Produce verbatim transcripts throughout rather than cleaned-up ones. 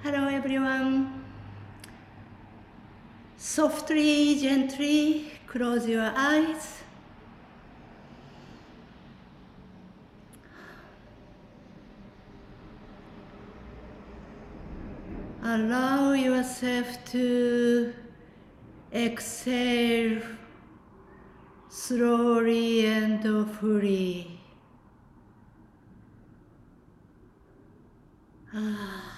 Hello everyone. Softly, gently close your eyes. Allow yourself to exhale slowly and fully. Ah.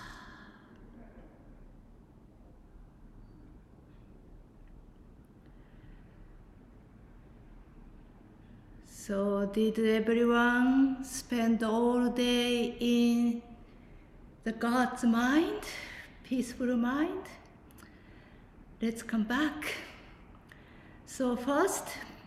So did everyone spend all day in the God's mind, peaceful mind? Let's come back. So first,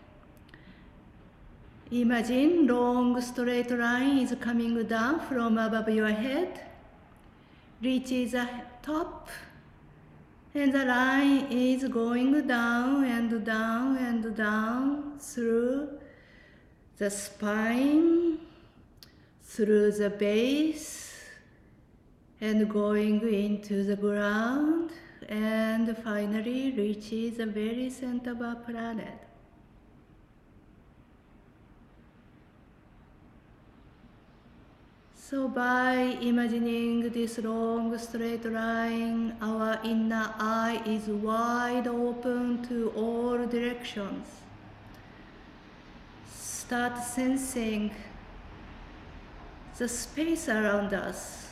imagine long straight line is coming down from above your head, reaches the top, and the line is going down and down and down through the spine, through the base, and going into the ground, and finally reaches the very center of our planet. So by imagining this long straight line, our inner eye is wide open to all directions. Start sensing the space around us.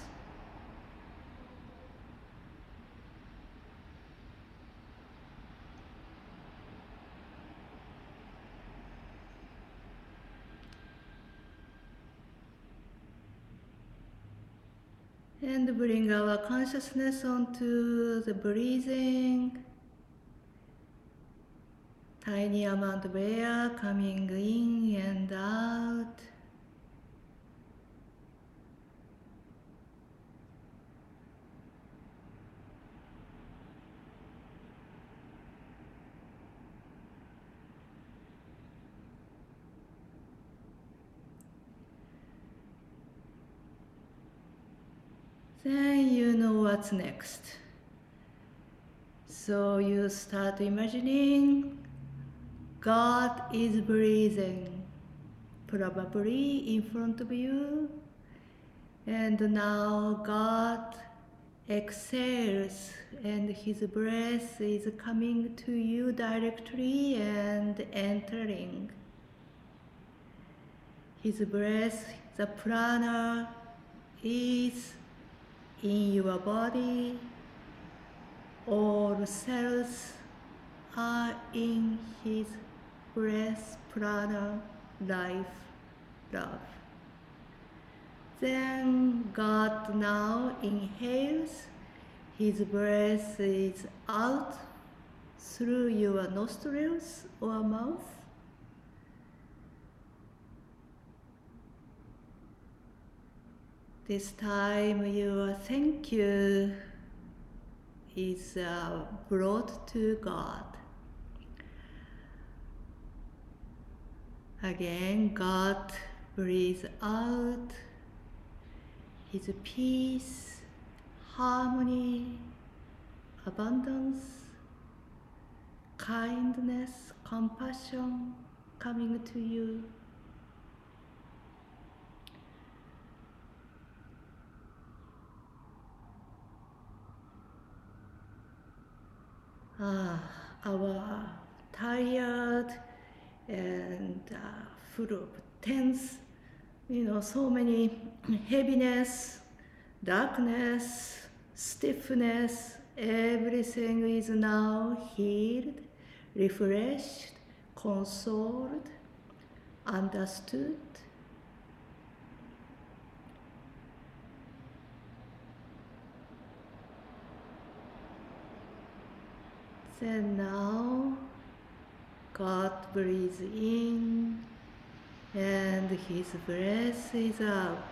And bring our consciousness onto the breathing. Tiny amount of air coming in and out. Then you know what's next. So you start imagining God is breathing, probably in front of you. And now God exhales and His breath is coming to you directly and entering. His breath, the prana, is in your body. All cells are in His breath, prana, life, love. Then God now inhales, His breath is out through your nostrils or mouth. This time your thank you is uh, brought to God. Again, God breathes out His peace, harmony, abundance, kindness, compassion coming to you. Ah, our tired and uh, full of tense, you know, so many heaviness, darkness, stiffness, everything is now healed, refreshed, consoled, understood. Then now, God breathes in and His breath is out.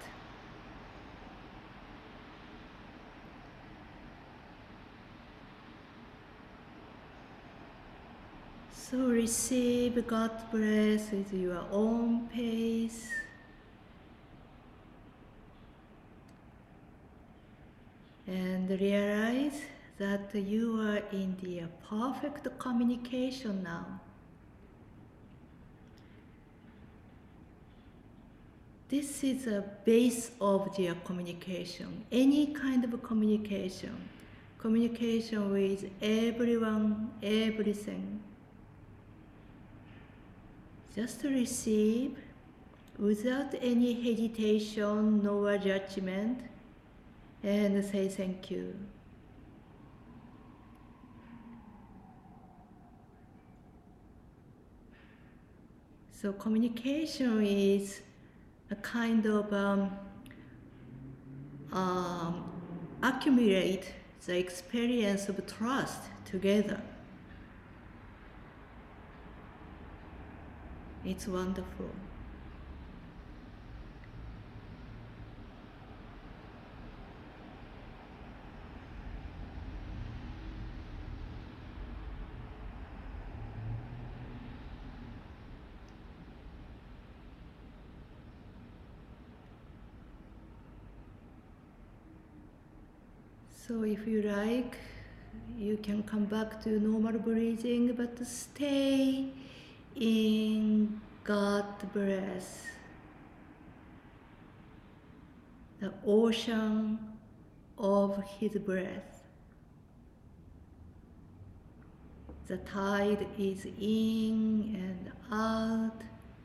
So receive God's breath at your own pace. And realize that you are in the perfect communication now. This is a base of the communication, any kind of communication. Communication with everyone, everything. Just receive without any hesitation nor judgment and say thank you. So communication is a kind of um, um, accumulate the experience of trust together. It's wonderful. So if you like, you can come back to normal breathing, but stay in God breath, the ocean of His breath. The tide is in and out,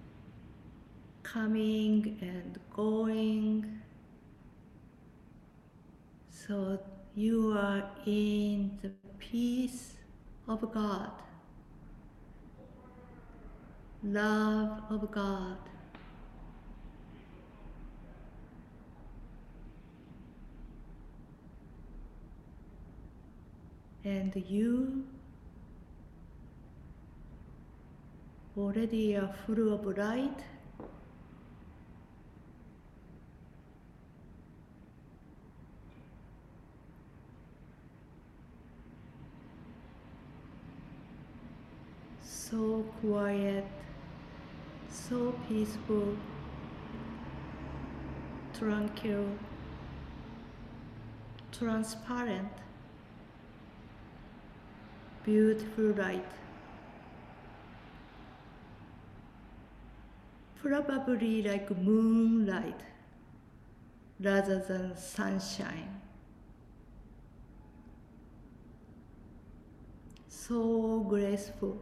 coming and going. So you are in the peace of God, love of God. And you already are full of light. So quiet, so peaceful, tranquil, transparent, beautiful light. Probably like moonlight rather than sunshine. So graceful.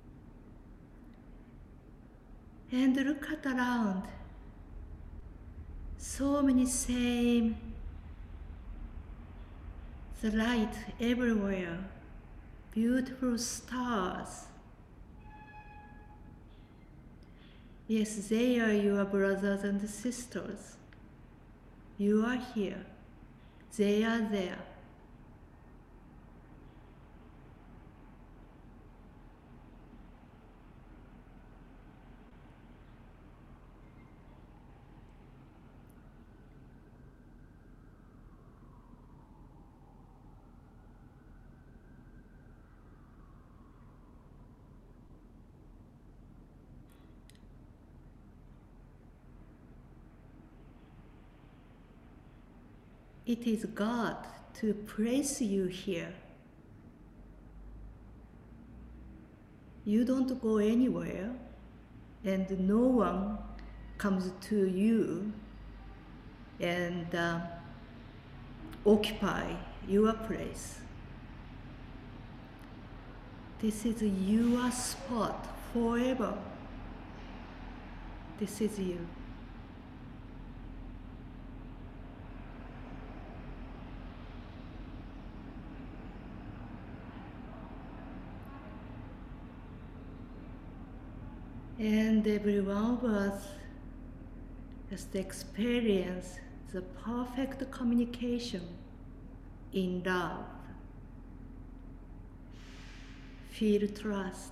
And look at around. So many same, the light everywhere, beautiful stars. Yes, they are your brothers and sisters. You are here. They are there. It is God to place you here. You don't go anywhere, and no one comes to you and uh, occupy your place. This is your spot forever. This is you. And every one of us just experience the perfect communication in love. Feel trust.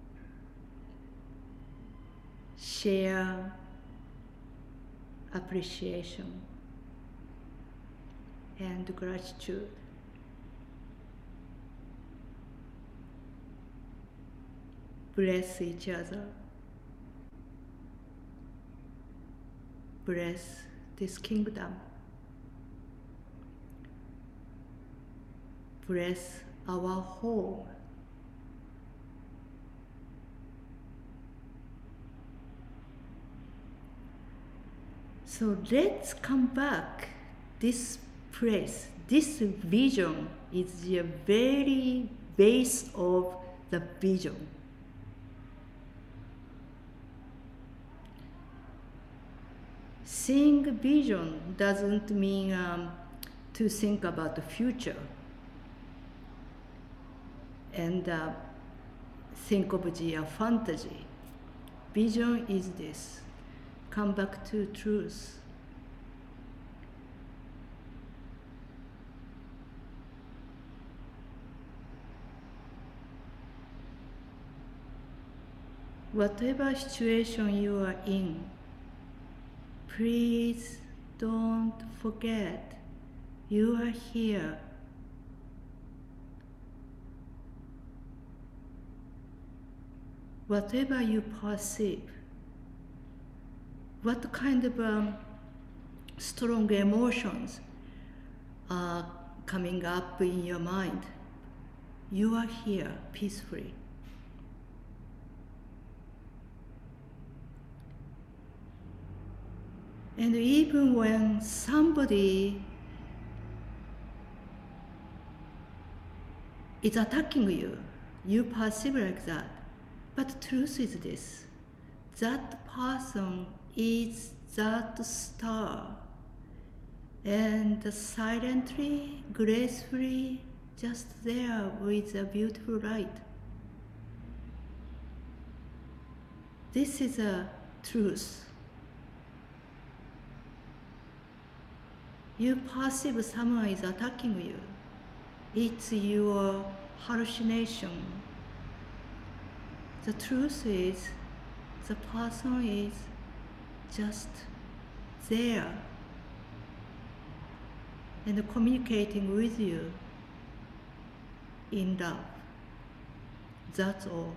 Share appreciation and gratitude. Bless each other. Bless this kingdom. bless our home. So let's come back. This place, this vision is the very base of the vision. Seeing vision doesn't mean um, to think about the future and uh, think of the uh, fantasy. Vision is this. Come back to truth. Whatever situation you are in, please don't forget you are here. Whatever you perceive, what kind of um, strong emotions are coming up in your mind, you are here peacefully. And even when somebody is attacking you, you perceive like that. But the truth is this, that person is that star, and silently, gracefully, just there with a beautiful light. This is a truth. You perceive someone is attacking you. It's your hallucination. The truth is, the person is just there and communicating with you in love. That's all.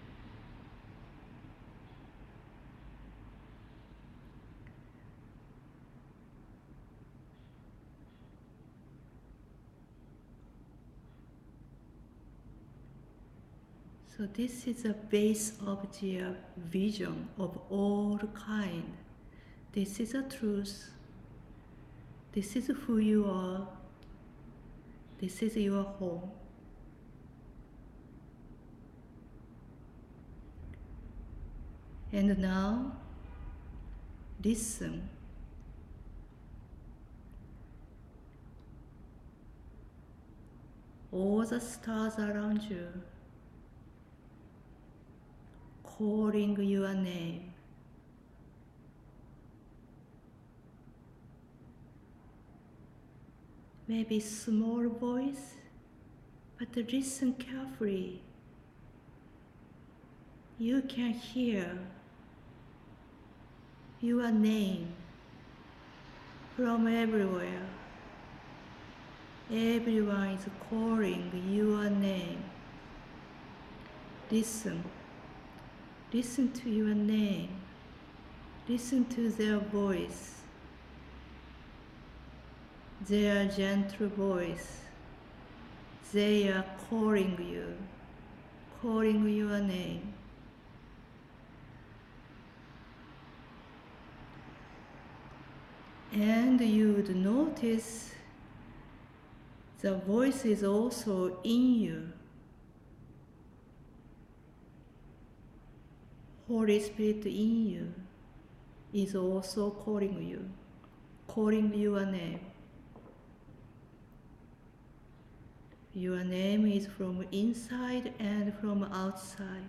So this is the base of the vision of all kind. This is the truth. This is who you are. This is your home. And now, listen. All the stars around you calling your name. Maybe small voice, but listen carefully. You can hear your name from everywhere. Everyone is calling your name. Listen. Listen to your name. Listen to their voice. Their gentle voice. They are calling you, calling your name. And you would notice the voice is also in you. Holy Spirit in you is also calling you, calling your name. Your name is from inside and from outside.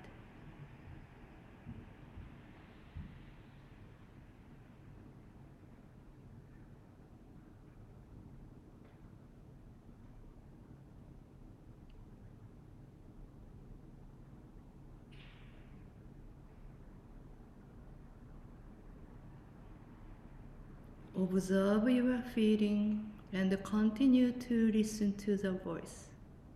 Observe your feeling and continue to listen to the voice.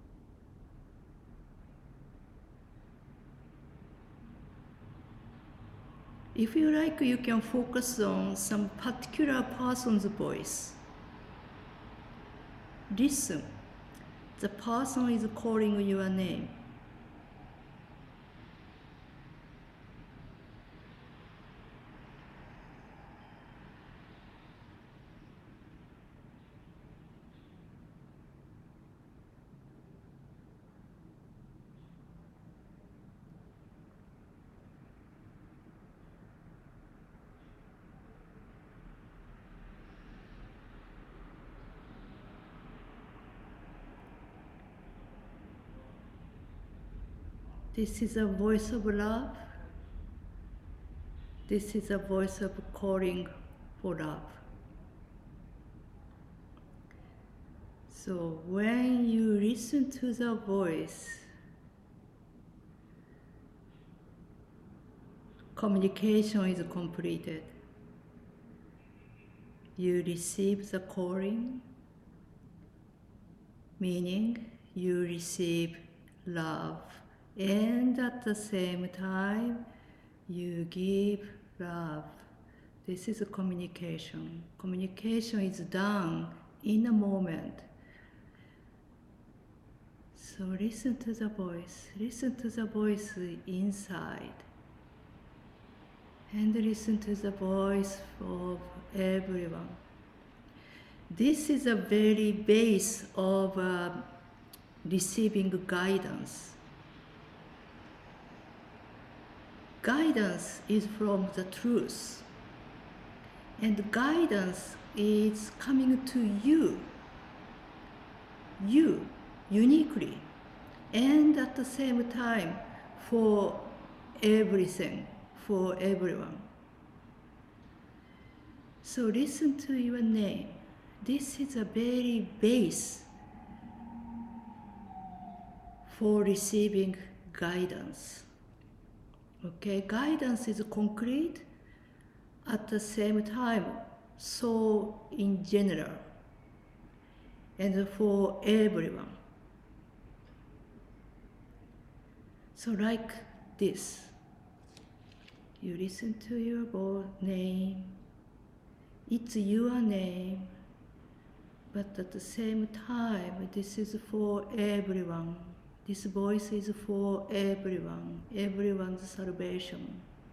If you like, you can focus on some particular person's voice. Listen, the person is calling your name. This is a voice of love. This is a voice of calling for love. So when you listen to the voice, communication is completed. You receive the calling, meaning you receive love. And at the same time, you give love. This is a communication. Communication is done in a moment. So listen to the voice. Listen to the voice inside. And listen to the voice of everyone. This is a very base of uh, receiving guidance. Guidance is from the truth, and guidance is coming to you, you, uniquely, and at the same time for everything, for everyone. So listen to your name. This is a very base for receiving guidance. Okay, guidance is concrete, at the same time, so in general, and for everyone. So like this, you listen to your name, it's your name, but at the same time, this is for everyone. This voice is for everyone, everyone's salvation.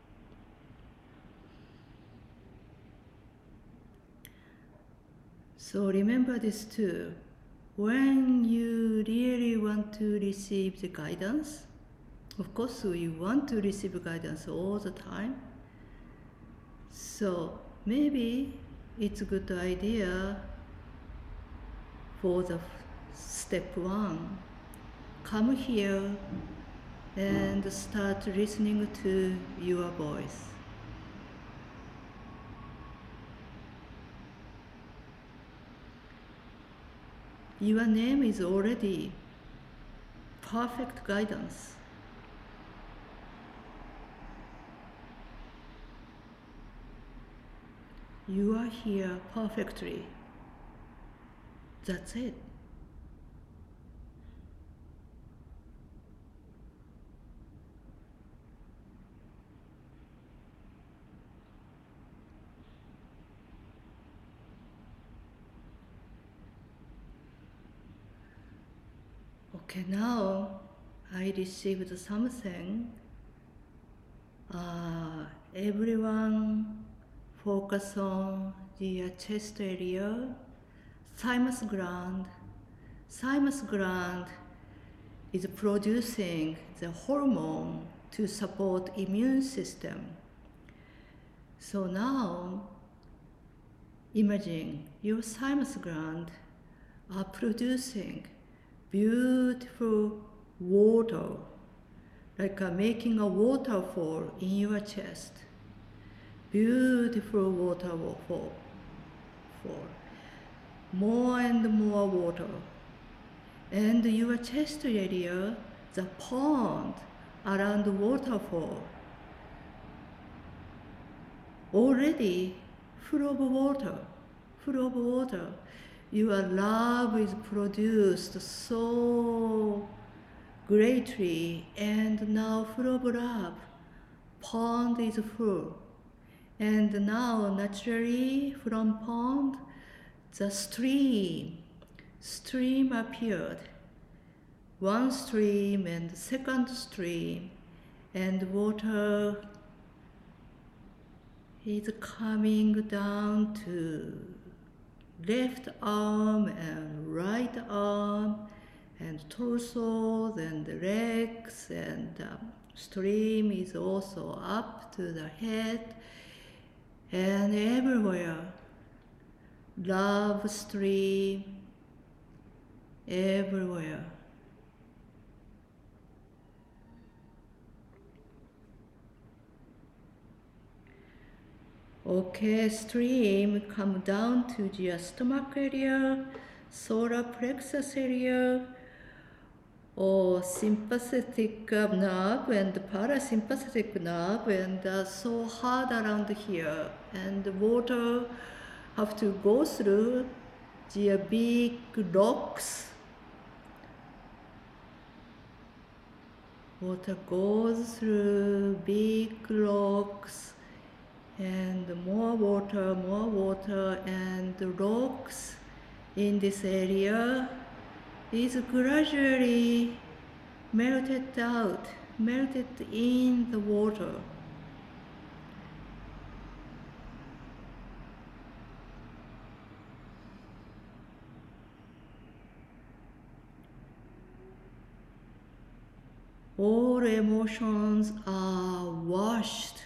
So remember this too. When you really want to receive the guidance, of course we want to receive guidance all the time. So maybe it's a good idea for the step one. Come here and start listening to your voice. Your name is already perfect guidance. You are here perfectly. That's it. Okay, now I received something. Uh, everyone focus on the chest area, thymus gland. Thymus gland is producing the hormone to support immune system. So now, imagine your thymus gland are producing beautiful water, like uh, making a waterfall in your chest. Beautiful waterfall. Fall. More and more water. And your chest area, the pond around the waterfall, already full of water, full of water. Your love is produced so greatly, and now full of love. Pond is full. And now naturally from pond, the stream, stream appeared. one stream and second stream, and water is coming down to left arm and right arm and torso and the legs, and um, stream is also up to the head and everywhere. Love stream everywhere. Okay, stream come down to the stomach area, solar plexus area, or sympathetic nerve and parasympathetic nerve, and uh, so hard around here, and the water have to go through the big rocks. Water goes through big rocks, and more water, more water, and the rocks in this area is gradually melted out, melted in the water. All emotions are washed,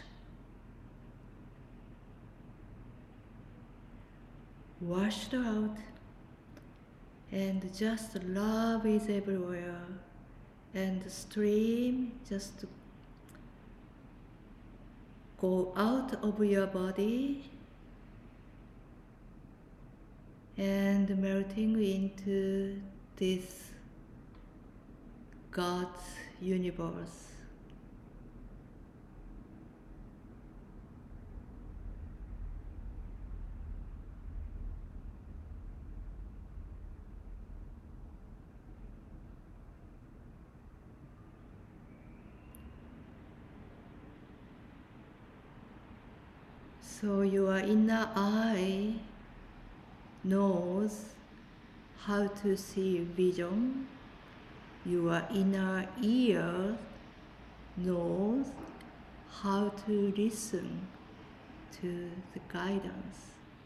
washed out, and just love is everywhere, and the stream just go out of your body and melting into this God's universe. So your inner eye knows how to see vision. Your inner ear knows how to listen to the guidance.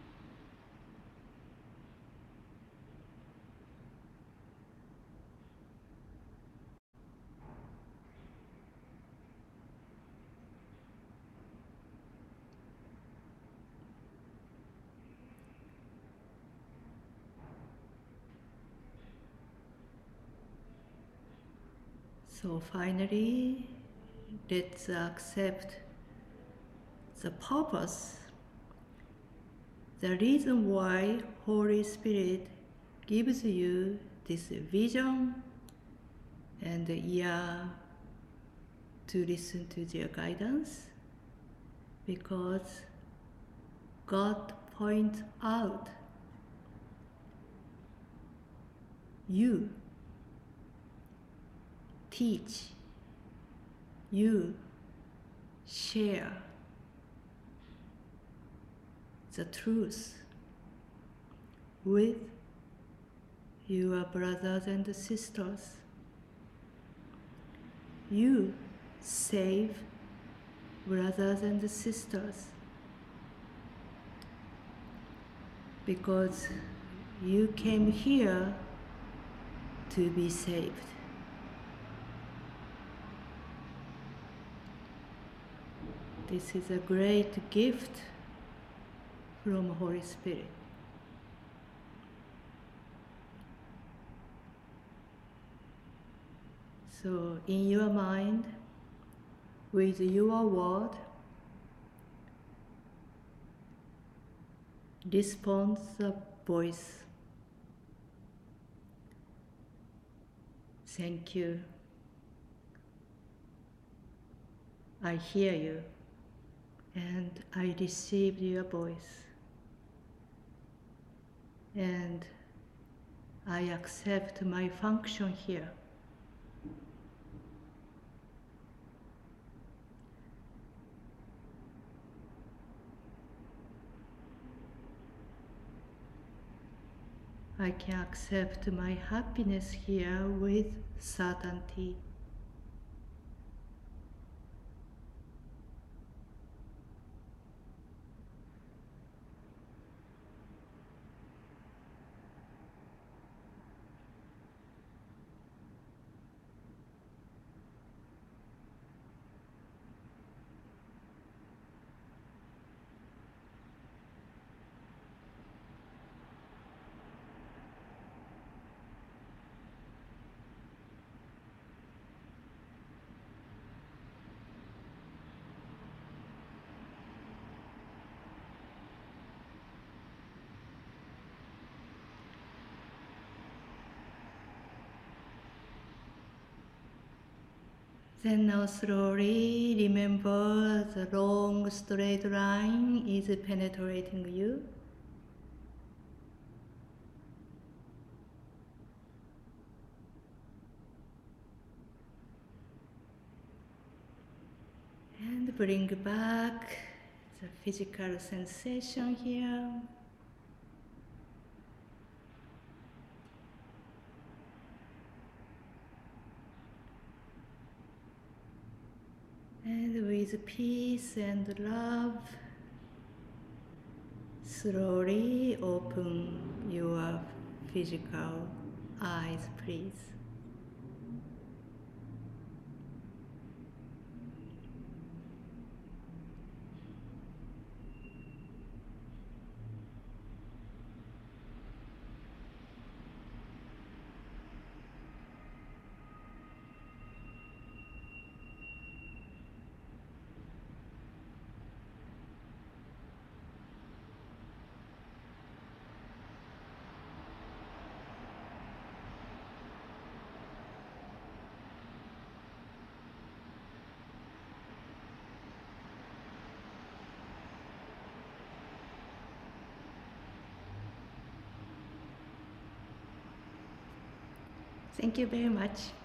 So finally, let's accept the purpose, the reason why Holy Spirit gives you this vision and ear to listen to their guidance, because God points out you teach, you share the truth with your brothers and sisters. You save brothers and sisters because you came here to be saved. This is a great gift from Holy Spirit. So in your mind, with your word, respond the voice. Thank you. I hear you, and I receive your voice, and I accept my function here. I can accept my happiness here with certainty. Then now slowly remember the long straight line is penetrating you. And bring back the physical sensation here. And with peace and love, slowly open your physical eyes, please. Thank you very much.